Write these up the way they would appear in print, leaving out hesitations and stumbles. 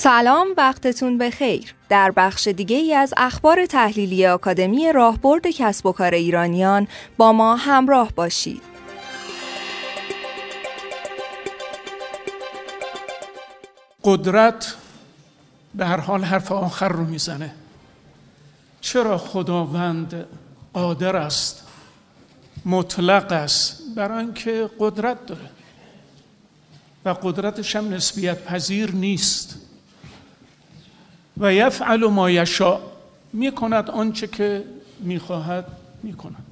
سلام، وقتتون بخیر. در بخش دیگه ای از اخبار تحلیلی آکادمی راهبرد کسب و کار ایرانیان با ما همراه باشید. قدرت به هر حال حرف آخر رو میزنه. چرا خداوند قادر است، مطلق است؟ برای اینکه قدرت داره و قدرتش هم نسبیت پذیر نیست. و یفعل ما یشاء، میکند آنچه که میخواهد میکند.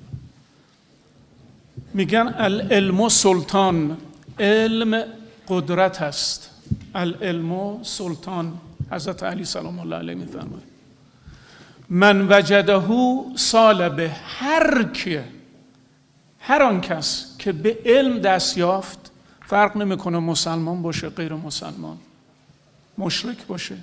میگن العلم سلطان، علم قدرت است. العلم سلطان، حضرت علی سلام الله علیه میفرماید من وجده صالبه، هر آن کس که به علم دست یافت، فرق نمیکنه مسلمان باشه غیر مسلمان، مشرک باشه،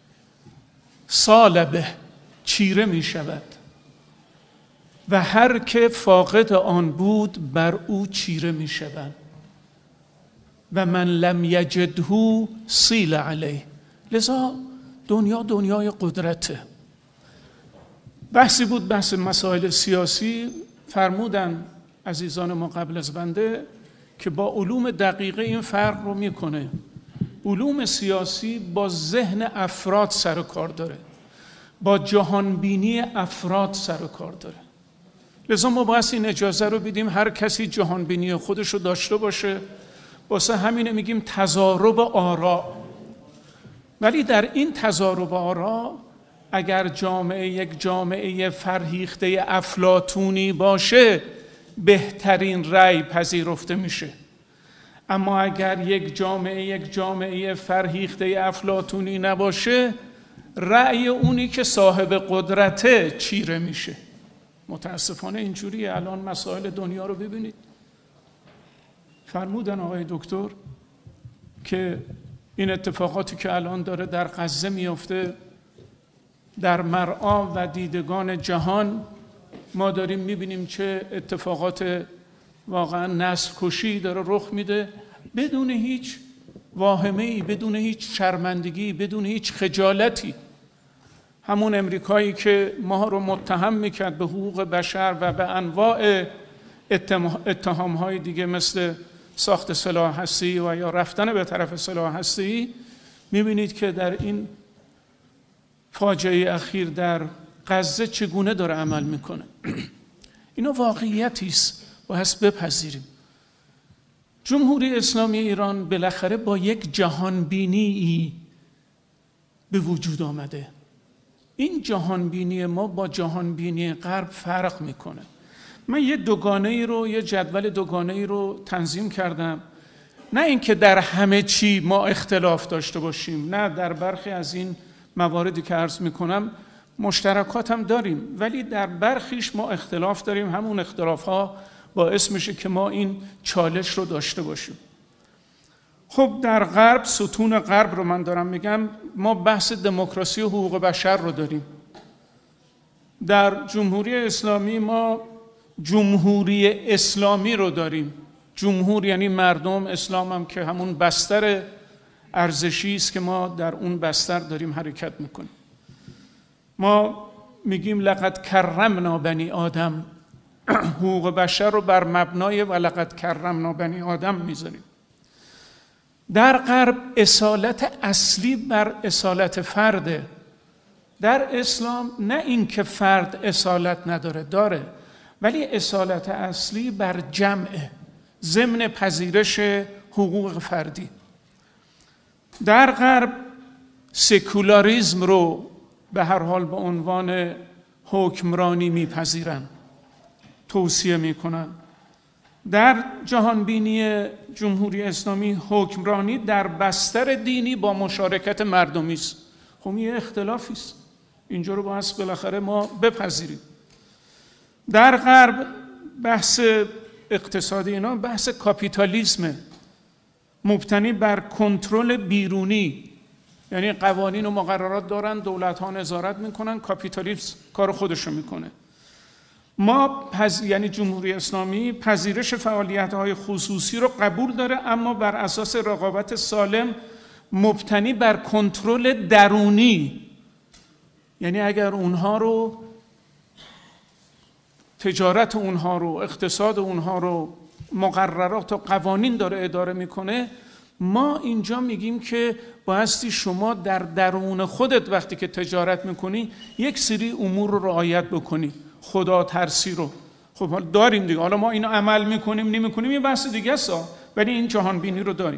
صالبه چیره می شود و هر که فاقد آن بود بر او چیره می شود. و من لم یجده سیل علیه. لذا دنیای قدرته. بحثی بود، بحث مسائل سیاسی. فرمودن عزیزان ما قبل از بنده که با علوم دقیقه این فرق رو میکنه. علوم سیاسی با ذهن افراد سر و کار داره، با جهانبینی افراد سر و کار داره. لذا ما باید این اجازه رو بدیم هر کسی جهانبینی خودش رو داشته باشه. واسه همینه میگیم تضارب آراء. ولی در این تضارب آراء اگر جامعه یک جامعه فرهیخته افلاطونی باشه، بهترین رأی پذیرفته میشه. اما اگر یک جامعه فرهیخته افلاطونی نباشه، رأی اونی که صاحب قدرته چیره میشه. متاسفانه اینجوریه. الان مسائل دنیا رو ببینید. فرمودن آقای دکتر که این اتفاقاتی که الان داره در غزه میفته، در مرعا و دیدگان جهان ما داریم میبینیم چه اتفاقات واقعا نسل کشی داره رخ میده، بدون هیچ واهمه‌ای، بدون هیچ شرمندگی، بدون هیچ خجالتی. همون امریکایی که ما رو متهم میکرد به حقوق بشر و به انواع اتهامهای دیگه مثل ساخت سلاح هسته‌ای و یا رفتن به طرف سلاح هسته‌ای، میبینید که در این فاجعه اخیر در غزه چگونه داره عمل میکنه. اینا واقعیتی است، باید بپذیریم. جمهوری اسلامی ایران بالاخره با یک جهانبینی به وجود آمده. این جهانبینی ما با جهانبینی غرب فرق میکنه. من یه جدول دوگانه‌ای رو تنظیم کردم. نه اینکه در همه چی ما اختلاف داشته باشیم، نه، در برخی از این مواردی که عرض میکنم مشترکات هم داریم، ولی در برخیش ما اختلاف داریم. همون اختلاف‌ها باعث میشه که ما این چالش رو داشته باشیم. خب در غرب، ستون غرب رو من دارم میگم، ما بحث دموکراسی و حقوق بشر رو داریم. در جمهوری اسلامی ما جمهوری اسلامی رو داریم. جمهور یعنی مردم، اسلام هم که همون بستر ارزشی است که ما در اون بستر داریم حرکت میکنیم. ما میگیم لقد کرمنا بنی آدم، حقوق بشر رو بر مبنای و لقد کرمنا بنی آدم میذاریم. در غرب اصالت اصلی بر اصالت فرده. در اسلام نه این که فرد اصالت نداره، داره، ولی اصالت اصلی بر جمعه، ضمن پذیرش حقوق فردی. در غرب سکولاریسم رو به هر حال به عنوان حکمرانی میپذیرن، توصیه میکنن. در جهانبینی جمهوری اسلامی حکمرانی در بستر دینی با مشارکت مردمی است. خب یه اختلافی است، اینجا رو باید بالاخره ما بپذیریم. در غرب بحث اقتصادی اینا بحث کاپیتالیسمه، مبتنی بر کنترل بیرونی. یعنی قوانین و مقررات دارن، دولت‌ها نظارت میکنن، کاپیتالیسم کار خودشو میکنه. ما یعنی جمهوری اسلامی پذیرش فعالیت‌های خصوصی رو قبول داره، اما بر اساس رقابت سالم مبتنی بر کنترل درونی، یعنی اگر اونها رو، تجارت اونها رو، اقتصاد اونها رو، مقررات و قوانین داره اداره میکنه، ما اینجا میگیم که بایستی شما در درون خودت وقتی که تجارت میکنی یک سری امور رو رعایت بکنی، خدا ترسی رو. خب حالا داریم دیگه، حالا ما اینو عمل میکنیم نمیکنیم یه بحث دیگه است، ولی این جهان بینی رو داریم.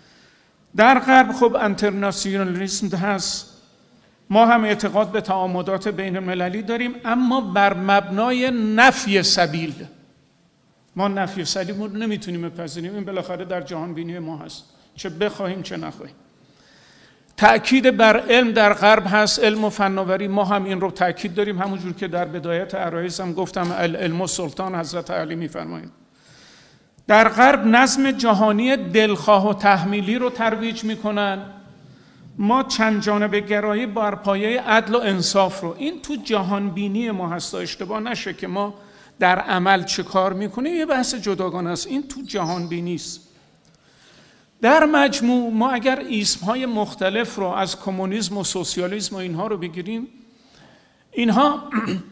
در غرب خب انترناسیونالیسم هست، ما هم اعتقاد به تعامدات بین المللی داریم، اما بر مبنای نفی سبیل. ما نفی سبیل رو نمیتونیم بپذیریم، این بالاخره در جهان بینی ما هست، چه بخواهیم چه نخواهیم. تأکید بر علم در غرب هست، علم و فناوری، ما هم این رو تأکید داریم، همونجور که در بدایت عرایض هم گفتم علم و سلطان حضرت علی میفرمایند. در غرب نظم جهانی دلخواه و تحمیلی رو ترویج میکنن، ما چند جانبه گرایی بر پایه عدل و انصاف رو، این تو جهان بینی ما هست، اشتباه نشه که ما در عمل چه کار میکنیم یه بحث جداگانه است، این تو جهان بینی است. در مجموع ما اگر اسمهای مختلف رو از کمونیسم و سوسیالیسم و اینها رو بگیریم، اینها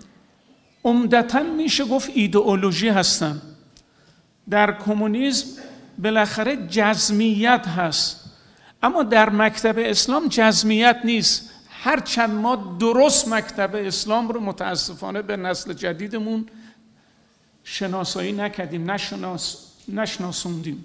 عمدتاً میشه گفت ایدئولوژی هستن. در کمونیسم بالاخره جزمیت هست، اما در مکتب اسلام جزمیت نیست، هرچند ما درست مکتب اسلام رو متاسفانه به نسل جدیدمون شناسایی نکردیم، نشناسوندیم.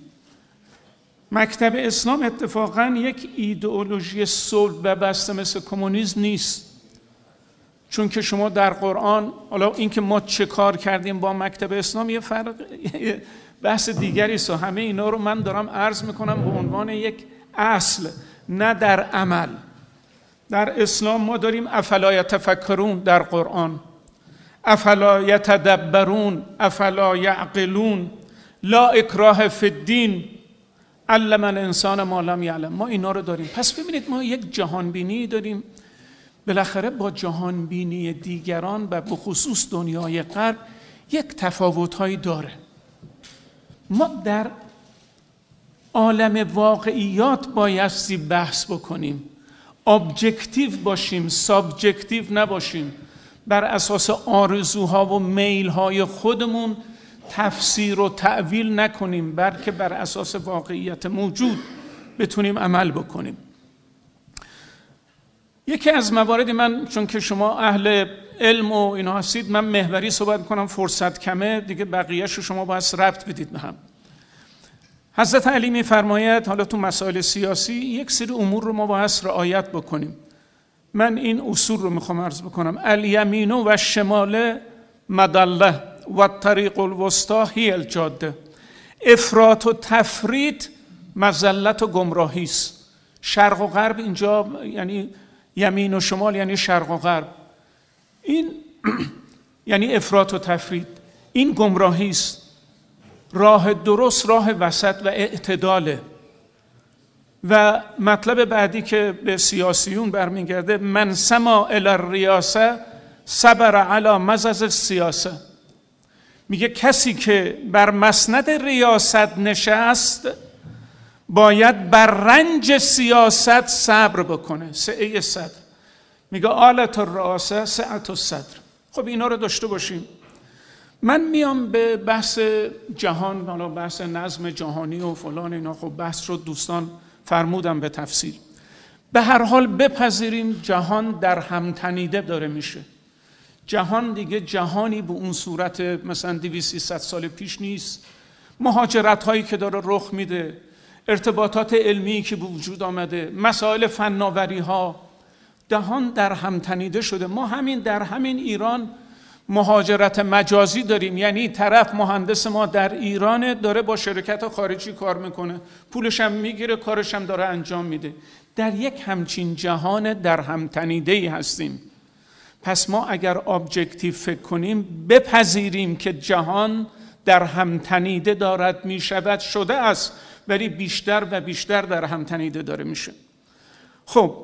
مکتب اسلام اتفاقاً یک ایدئولوژی صلب و بسته مثل کمونیسم نیست، چون که شما در قرآن، حالا این که ما چه کار کردیم با مکتب اسلام یه فرق، بحث دیگری است، و همه اینا رو من دارم عرض میکنم به عنوان یک اصل، نه در عمل. در اسلام ما داریم افلا یتفکرون در قرآن، افلا یتدبرون، افلا یعقلون، لا اکراه فی الدین، علم الانسان ما لم یعلم. ما اینا رو داریم. پس ببینید ما یک جهان بینی داریم، بالاخره با جهان بینی دیگران و به خصوص دنیای غرب یک تفاوت‌هایی داره. ما در عالم واقعیات بایستی بحث بکنیم، ابجکتیو باشیم، سابجکتیو نباشیم، بر اساس آرزوها و میل‌های خودمون تفسیر و تأویل نکنیم، بلکه بر اساس واقعیت موجود بتونیم عمل بکنیم. یکی از مواردی، من چون که شما اهل علم و اینا هستید، من محوری صحبت کنم، فرصت کمه دیگه، بقیه‌اش رو شما باید ربط بدید به هم. حضرت علی میفرماید حالا تو مسائل سیاسی یک سری امور رو ما باید رعایت بکنیم. من این اصول رو میخوام عرض بکنم: الیمین و الشمال مدله و الطریق الوسطی هی الجاده. افراط و تفریط مذلت و گمراهی است. شرق و غرب اینجا یعنی یمین و شمال، یعنی شرق و غرب، این یعنی افراط و تفریط، این گمراهی است. راه درست راه وسط و اعتداله. و مطلب بعدی که به سیاسیون برمیگرده: من سما الی الریاسه صبر علی مزز السیاسه. میگه کسی که بر مسند ریاست نشست باید بر رنج سیاست صبر بکنه. سعه صدر میگه آلت الرئاسه سعة الصدر. خب اینا رو داشته باشیم. من میام به بحث جهان، حالا بحث نظم جهانی و فلان اینا، خب بحث رو دوستان فرمودم به تفصیل. به هر حال بپذیریم جهان در هم تنیده داره میشه. جهان دیگه جهانی به اون صورت مثلا 200-300 سال پیش نیست. مهاجرت هایی که داره رخ میده، ارتباطات علمی که به وجود آمده، مسائل فناوری ها، جهان در هم تنیده شده. ما همین در همین ایران مهاجرت مجازی داریم، یعنی طرف مهندس ما در ایران داره با شرکت خارجی کار میکنه، پولش هم میگیره، کارش هم داره انجام میده. در یک همچین جهان در هم تنیده‌ای هستیم. پس ما اگر ابجکتیو فکر کنیم، بپذیریم که جهان در هم تنیده دارد میشود، شده است، ولی بیشتر و بیشتر در هم تنیده داره میشه. خب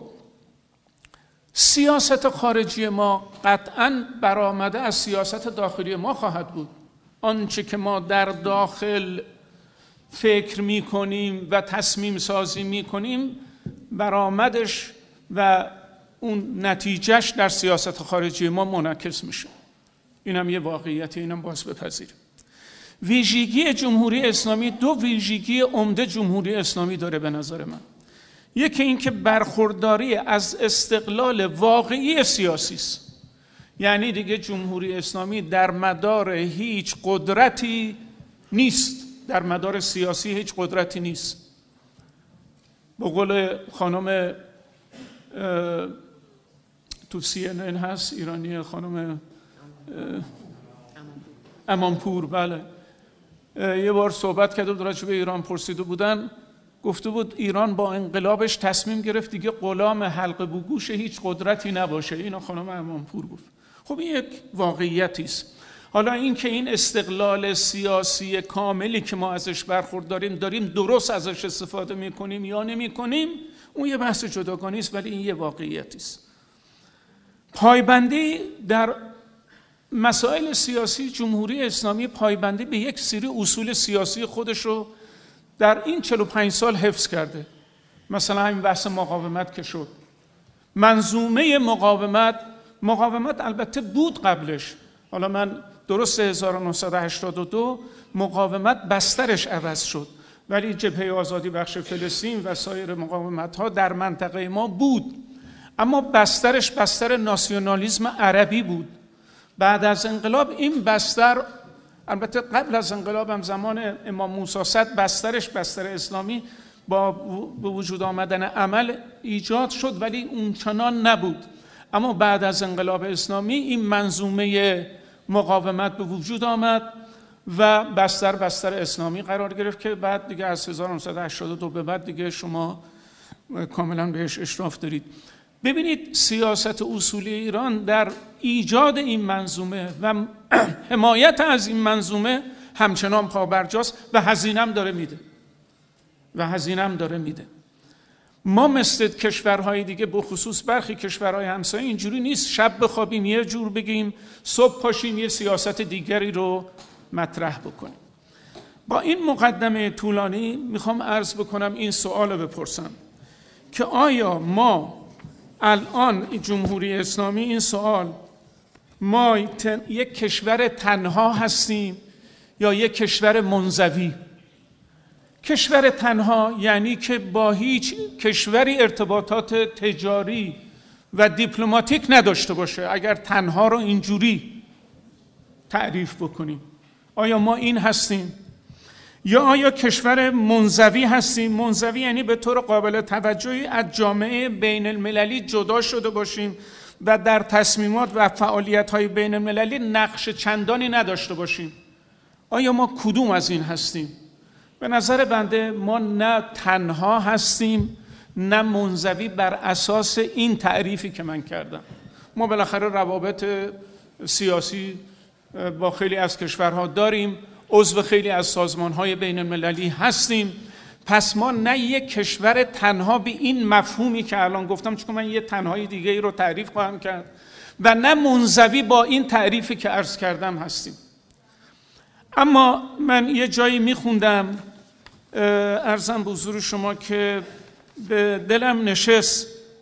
سیاست خارجی ما قطعاً برآمده از سیاست داخلی ما خواهد بود. آنچه که ما در داخل فکر میکنیم و تصمیم سازی میکنیم برآمدش و اون نتیجهش در سیاست خارجی ما منعکس میشه. اینم یه واقعیت، اینم باز بپذیریم. ویژگی جمهوری اسلامی، دو ویژگی عمده جمهوری اسلامی داره به نظر من. یکی این که برخورداری از استقلال واقعی سیاسی است. یعنی دیگه جمهوری اسلامی در مدار هیچ قدرتی نیست، در مدار سیاسی هیچ قدرتی نیست. به قول خانم تو CNN هست ایرانی، خانم امانپور، بله، یه بار صحبت کرده بود راجع به ایران، پرسیده بودن، گفته بود ایران با انقلابش تصمیم گرفت دیگه غلام حلقه بوگوش هیچ قدرتی نباشه. اینو خانم امانپور گفت. خب این یک واقعیتی است. حالا این که این استقلال سیاسی کاملی که ما ازش برخورداریم داریم درست ازش استفاده میکنیم یا نمیکنیم، اون یه بحث جداگانه است، ولی این یه واقعیتی است. پایبندی در مسائل سیاسی، جمهوری اسلامی پایبندی به یک سری اصول سیاسی خودش رو در این 45 سال حفظ کرده. مثلا همین بحث مقاومت که شد، منظومه مقاومت البته بود قبلش. حالا من درست 1982 مقاومت بسترش عوض شد، ولی جبهه آزادی بخش فلسطین و سایر مقاومت‌ها در منطقه ما بود، اما بسترش بستر ناسیونالیسم عربی بود. بعد از انقلاب این بستر، البته قبل از انقلاب هم زمان امام موسی صدر بسترش بستر اسلامی با به وجود آمدن عمل ایجاد شد، ولی اونچنان نبود. اما بعد از انقلاب اسلامی این منظومه مقاومت به وجود آمد و بستر اسلامی قرار گرفت که بعد دیگه از 1982 به بعد دیگه شما کاملا بهش اشراف دارید. ببینید سیاست اصولی ایران در ایجاد این منظومه و حمایت از این منظومه همچنان پابرجاست و هزینه‌ام داره میده. ما مثل کشورهای دیگه، به خصوص برخی کشورهای همسایه، اینجوری نیست شب بخوابیم یه جور بگیم، صبح پاشیم یه سیاست دیگری رو مطرح بکنیم. با این مقدمه طولانی میخوام عرض بکنم، این سوال رو بپرسم که آیا ما الان جمهوری اسلامی، این سوال، ما یک کشور تنها هستیم یا یک کشور منزوی؟ کشور تنها یعنی که با هیچ کشوری ارتباطات تجاری و دیپلماتیک نداشته باشه، اگر تنها رو اینجوری تعریف بکنیم. آیا ما این هستیم؟ یا آیا کشور منزوی هستیم؟ منزوی یعنی به طور قابل توجهی از جامعه بین المللی جدا شده باشیم و در تصمیمات و فعالیت‌های بین المللی نقش چندانی نداشته باشیم. آیا ما کدوم از این هستیم؟ به نظر بنده ما نه تنها هستیم نه منزوی بر اساس این تعریفی که من کردم. ما بالاخره روابط سیاسی با خیلی از کشورها داریم، عضو خیلی از سازمان‌های بین المللی هستیم. پس ما نه یک کشور تنها به این مفهومی که الان گفتم، چون من یه تنهایی دیگه ای رو تعریف خواهم کرد، و نه منزوی با این تعریفی که عرض کردم هستیم. اما من یه جایی میخوندم، عرضم به حضور شما که به دلم نشست،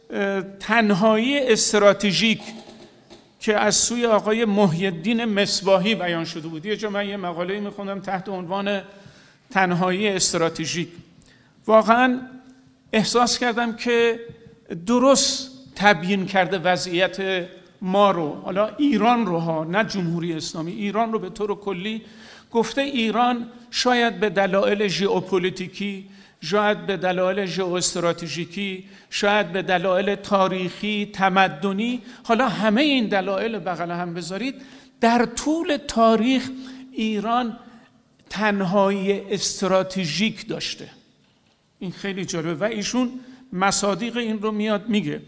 تنهایی استراتژیک که از سوی آقای محی الدین مصباحی بیان شده بود. یه جا من یه مقاله میخوندم تحت عنوان تنهایی استراتژیک. واقعا احساس کردم که درست تبیین کرده وضعیت ما رو، حالا ایران رو ها، نه جمهوری اسلامی، ایران رو به طور کلی. گفته ایران شاید به دلایل ژئوپلیتیکی، شاید به دلایل ژئواستراتژیکی، شاید به دلایل تاریخی، تمدنی، حالا همه این دلایل بغل هم بذارید، در طول تاریخ ایران تنهایی استراتژیک داشته. این خیلی جالبه و ایشون مصادیق این رو میاد میگه.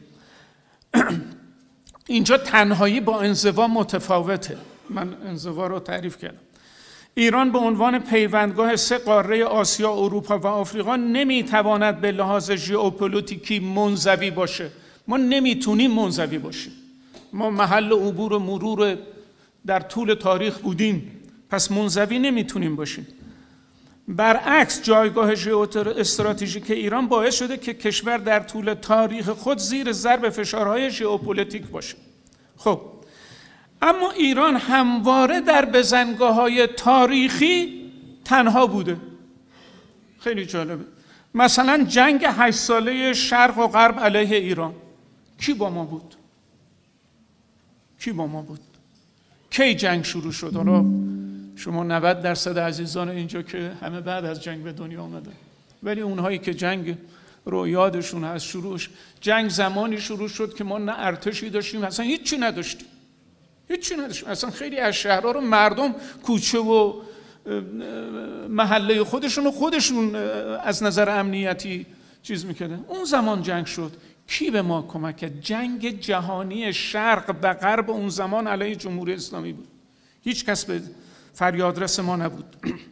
اینجا تنهایی با انزوا متفاوته. من انزوا رو تعریف کردم. ایران به عنوان پیوندگاه سه قاره آسیا، اروپا و آفریقا نمیتواند به لحاظ ژئوپلیتیکی منزوی باشه. ما نمیتونیم منزوی باشیم. ما محل عبور و مرور در طول تاریخ بودیم، پس منزوی نمیتونیم باشیم. برعکس جایگاه ژئواستراتژیک ایران باعث شده که کشور در طول تاریخ خود زیر ضرب فشارهای ژئوپلیتیک باشه. خب اما ایران همواره در بزنگاه‌های تاریخی تنها بوده. خیلی جالبه. مثلا جنگ 8 ساله شرق و غرب علیه ایران، کی با ما بود؟ کی با ما بود؟ کی جنگ شروع شد؟ حالا شما 90% عزیزان اینجا که همه بعد از جنگ به دنیا آمدن، ولی اونهایی که جنگ رو یادشون هست، شروعش جنگ زمانی شروع شد که ما نه ارتشی داشتیم، اصلا هیچی نداشتیم. اصلا خیلی از شهرها رو مردم کوچه و محله خودشون از نظر امنیتی چیز میکردن. اون زمان جنگ شد. کی به ما کمک کرد؟ جنگ جهانی شرق و غرب اون زمان علیه جمهوری اسلامی بود. هیچ کس به فریادرس ما نبود.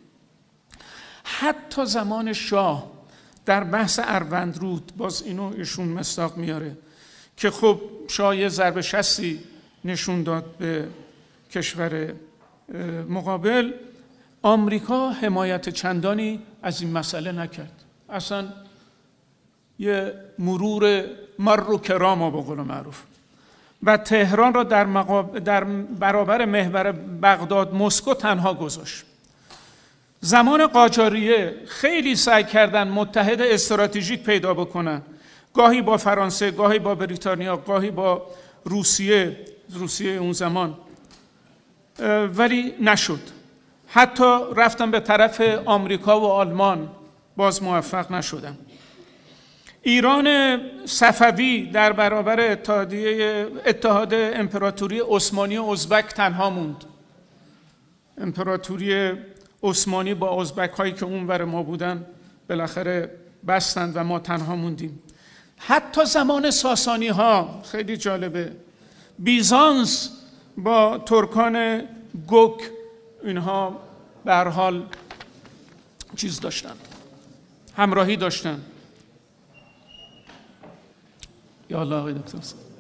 حتی زمان شاه در بحث اروندرود، باز اینو ایشون مصداق میاره که خب شاه یه ضربه شستی نشون داد به کشور مقابل، آمریکا حمایت چندانی از این مسئله نکرد. اصلا یه مرور مر و کرام به قول معروف، و تهران را در برابر محور بغداد مسکو تنها گذاشت. زمان قاجاریه خیلی سعی کردن متحد استراتژیک پیدا بکنن، گاهی با فرانسه، گاهی با بریتانیا، گاهی با روسیه اون زمان، ولی نشد. حتی رفتن به طرف آمریکا و آلمان، باز موفق نشدن. ایران صفوی در برابر اتحاد امپراتوری عثمانی و ازبک تنها موند. امپراتوری عثمانی با ازبک هایی که اونور ما بودن بالاخره بستند و ما تنها موندیم. حتی زمان ساسانی ها خیلی جالبه، بیزانس با ترکان گوک اینها به هر حال چیز داشتن، همراهی داشتن. یا الله آقای دکتر،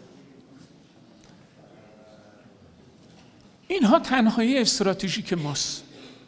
اینها تنهایی استراتژیک ماست.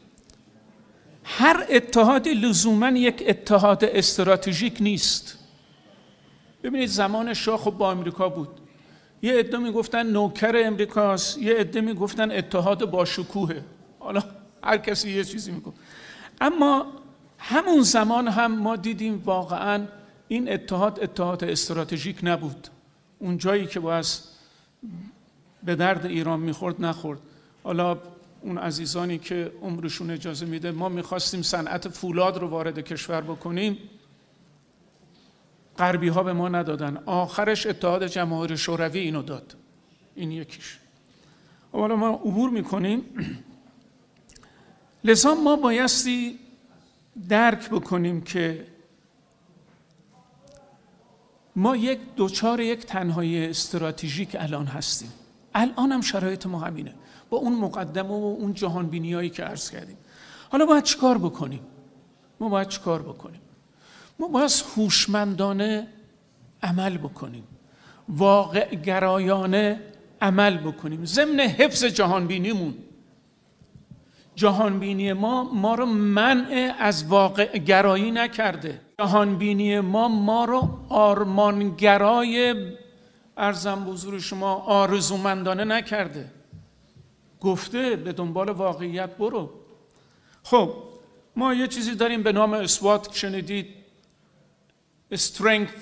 هر اتحادی لزوماً یک اتحاد استراتژیک نیست. ببینید زمان شاه خب با امریکا بود، یه عده میگفتن نوکر امریکاست، یه عده میگفتن اتحاد با شکوهه، حالا هر کسی یه چیزی میگفت. اما همون زمان هم ما دیدیم واقعاً این اتحاد استراتژیک نبود. اون جایی که باید به درد ایران میخورد نخورد. حالا اون عزیزانی که عمرشون اجازه میده، ما میخواستیم صنعت فولاد رو وارد کشور بکنیم، غربی ها به ما ندادن. آخرش اتحاد جماهیر شوروی اینو داد. این یکیش. حالا ما عبور میکنیم. لذا ما بایستی درک بکنیم که ما دوچار یک تنهایی استراتژیک الان هستیم. الان هم شرایط ما همینه، با اون مقدمه و اون جهانبینیایی که عرض کردیم. حالا باید چیکار بکنیم؟ ما باید هوشمندانه عمل بکنیم، واقع گرایانه عمل بکنیم، ضمن حفظ جهانبینیمون. جهانبینی ما رو منع از واقع گرایی نکرده. جهانبینی ما رو آرمانگرای، عرضم به حضور شما، آرزومندانه نکرده. گفته به دنبال واقعیت برو. خب ما یه چیزی داریم به نام SWOT، شنیدید؟ Strength،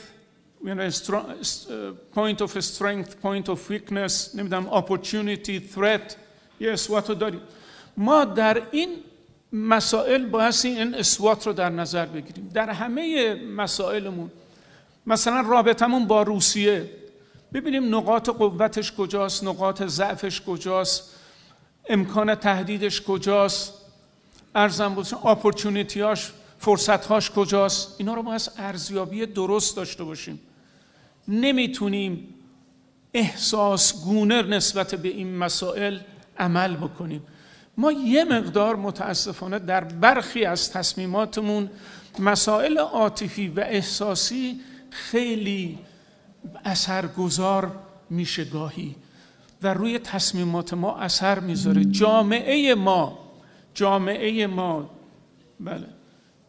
point of strength، point of weakness، نمیدونم opportunity، threat. یه SWOT رو داریم. ما در این مسائل بایستی این SWOT رو در نظر بگیریم. در همه مسائلمون، مثلا رابطمون با روسیه، ببینیم نقاط قوتش کجاست، نقاط ضعفش کجاست، امکان تهدیدش کجاست، ارزم بودشون اپورتونیتیاش، فرصتهاش کجاست. اینا رو باید ارزیابی درست داشته باشیم. نمیتونیم احساس گونه نسبت به این مسائل عمل بکنیم. ما یه مقدار متاسفانه در برخی از تصمیماتمون مسائل عاطفی و احساسی خیلی اثرگذار میشه گاهی و روی تصمیمات ما اثر میذاره. جامعه ما بله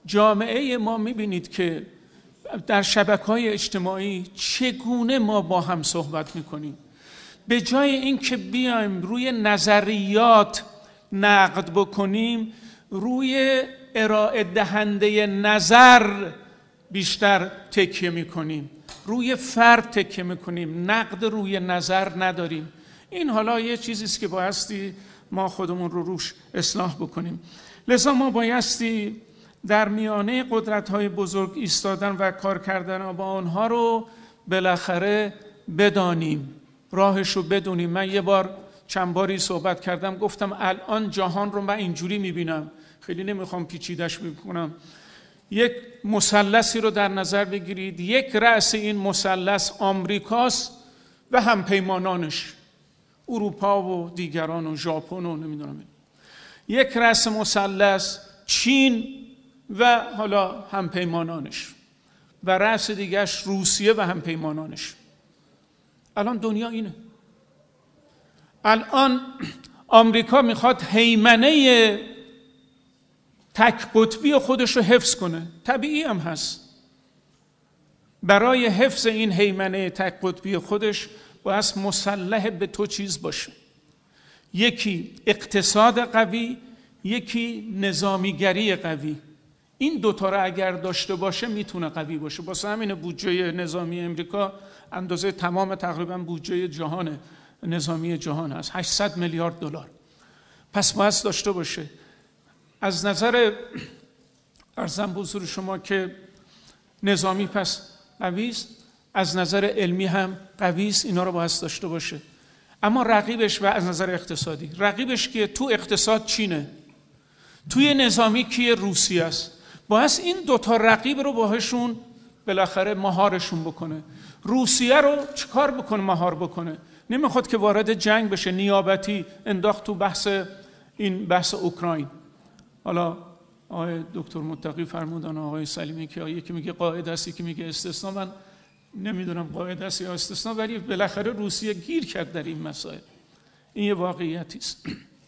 جامعه ما میبینید که در شبکه‌های اجتماعی چگونه ما با هم صحبت میکنیم. به جای اینکه بیایم روی نظریات نقد بکنیم، روی ارائه دهنده نظر بیشتر تکیه میکنیم، روی فرد تکیه میکنیم، نقد روی نظر نداریم. این حالا یه چیزیست که بایستی ما خودمون رو روش اصلاح بکنیم. لذا ما بایستی در میانه قدرت‌های بزرگ ایستادن و کار کردن با آنها رو بالاخره بدانیم، راهش رو بدونیم. من یه بار چند باری صحبت کردم، گفتم الان جهان رو من اینجوری میبینم، خیلی نمیخوام پیچیدش بکنم. یک مثلثی رو در نظر بگیرید، یک رأس این مثلث آمریکاست و همپیمانانش، اروپا و دیگران و ژاپن و نمیدونم. یک رأس مثلث چین و حالا همپیمانانش، و رأس دیگرش روسیه و همپیمانانش. الان دنیا اینه. الان آمریکا میخواد هیمنه تک قطبی خودش رو حفظ کنه. طبیعی هم هست. برای حفظ این هیمنه تک قطبی خودش باید مسلح به تو چیز باشه. یکی اقتصاد قوی، یکی نظامیگری قوی. این دوتا رو اگر داشته باشه میتونه قوی باشه. واسه همین بودجه نظامی امریکا اندازه تمام تقریبا بودجه جهان نظامی جهان هست، 800 میلیارد دلار. پس باید داشته باشه. از نظر ارزم به حضور شما که نظامی پس قوی است، از نظر علمی هم قوی است، اینا رو باید داشته باشه. اما رقیبش و از نظر اقتصادی، رقیبش که تو اقتصاد چینه، توی نظامی کیه؟ روسیه است. باید این دوتا رقیب رو باهاشون بالاخره مهارشون بکنه. روسیه رو چیکار بکنه؟ مهار بکنه. نمیخواد که وارد جنگ بشه، نیابتی انداخت تو بحث اوکراین. حالا آقای دکتر متقی فرمودن، آقای سلیمی که یکی میگه قاعده است، یکی میگه استثنا. من نمیدونم قاعده است یا استثنا، ولی بالاخره روسیه گیر کرد در این مسائل. این یه واقعیتی است.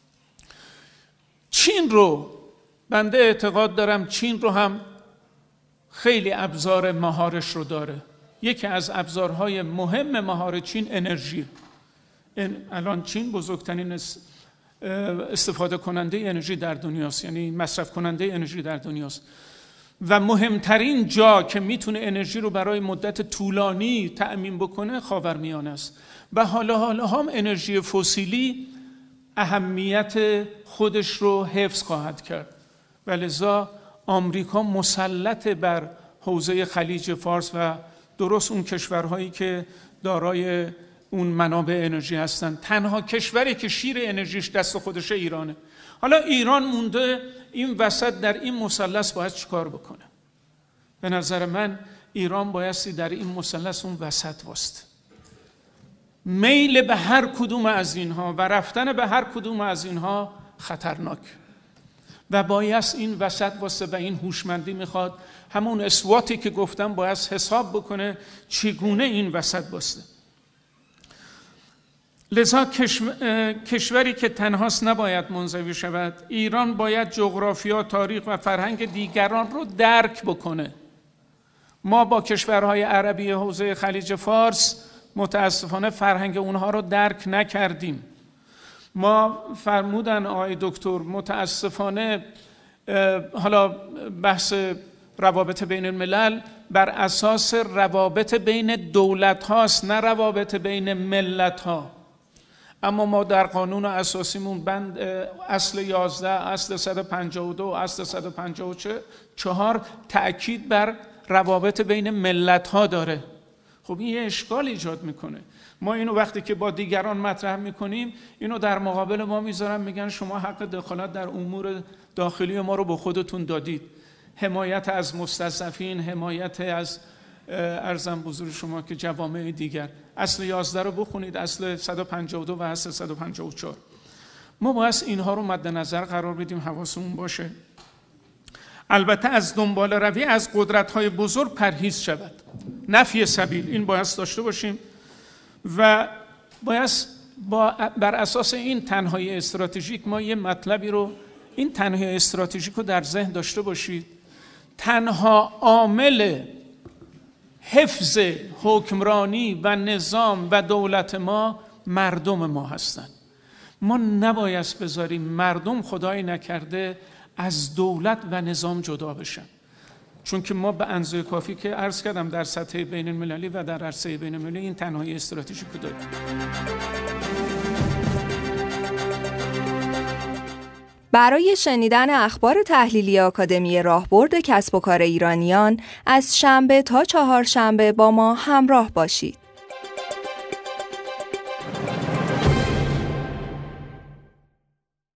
چین رو بنده اعتقاد دارم چین رو هم خیلی ابزار مهارش رو داره. یکی از ابزارهای مهم مهار چین انرژی. الان چین بزرگترین استفاده کننده انرژی در دنیاست، یعنی مصرف کننده انرژی در دنیاست، و مهمترین جا که میتونه انرژی رو برای مدت طولانی تأمین بکنه خاورمیانه است. و حالا هم انرژی فسیلی اهمیت خودش رو حفظ خواهد کرد و لذا آمریکا مسلط بر حوزه خلیج فارس و درست اون کشورهایی که دارای اون منابع انرژی هستن. تنها کشوری که شیر انرژیش دست خودشه ایرانه. حالا ایران مونده این وسط در این مثلث باید چیکار بکنه؟ به نظر من ایران بایستی در این مثلث اون وسط واسطه. میل به هر کدوم از اینها و رفتن به هر کدوم از اینها خطرناک و بایست این وسط واسه و این هوشمندی میخواد. همون اسواتی که گفتم باید حساب بکنه چگونه این وسط واسه. لذا کشوری که تنهاست نباید منزوی شود. ایران باید جغرافیا، تاریخ و فرهنگ دیگران رو درک بکنه. ما با کشورهای عربی حوزه خلیج فارس متاسفانه فرهنگ اونها رو درک نکردیم. ما فرمودن آقای دکتر متاسفانه حالا بحث روابط بین الملل بر اساس روابط بین دولت هاست، نه روابط بین ملت ها. اما ما در قانون اساسیمون بند اصل 11، اصل 152، اصل 154 تأکید بر روابط بین ملت ها داره. خب این یه اشکال ایجاد میکنه. ما اینو وقتی که با دیگران مطرح میکنیم اینو در مقابل ما میذارن، میگن شما حق دخالت در امور داخلی ما رو به خودتون دادید. حمایت از مستضعفین، حمایت از ارزم حضور شما که جوامع دیگر. اصل 11 رو بخونید، اصل 152 و اصل 154. ما باید اینها رو مد نظر قرار بدیم، حواسمون باشه. البته از دنبال روی از قدرت‌های بزرگ پرهیز شود. نفی سبیل این باید داشته باشیم و باید بر اساس این تنهایی استراتژیک ما یه مطلبی رو، این تنهایی استراتژیک رو در ذهن داشته باشید. تنها عامل حفظ حکمرانی و نظام و دولت ما مردم ما هستند. ما نباید بذاریم مردم خدای نکرده از دولت و نظام جدا بشن، چون که ما به اندازه کافی که عرض کردم در سطح بین المللی و در عرصه بین المللی این تنهایی استراتژیک داریم. برای شنیدن اخبار تحلیلی آکادمی راهبرد کسب و کار ایرانیان از شنبه تا چهارشنبه با ما همراه باشید.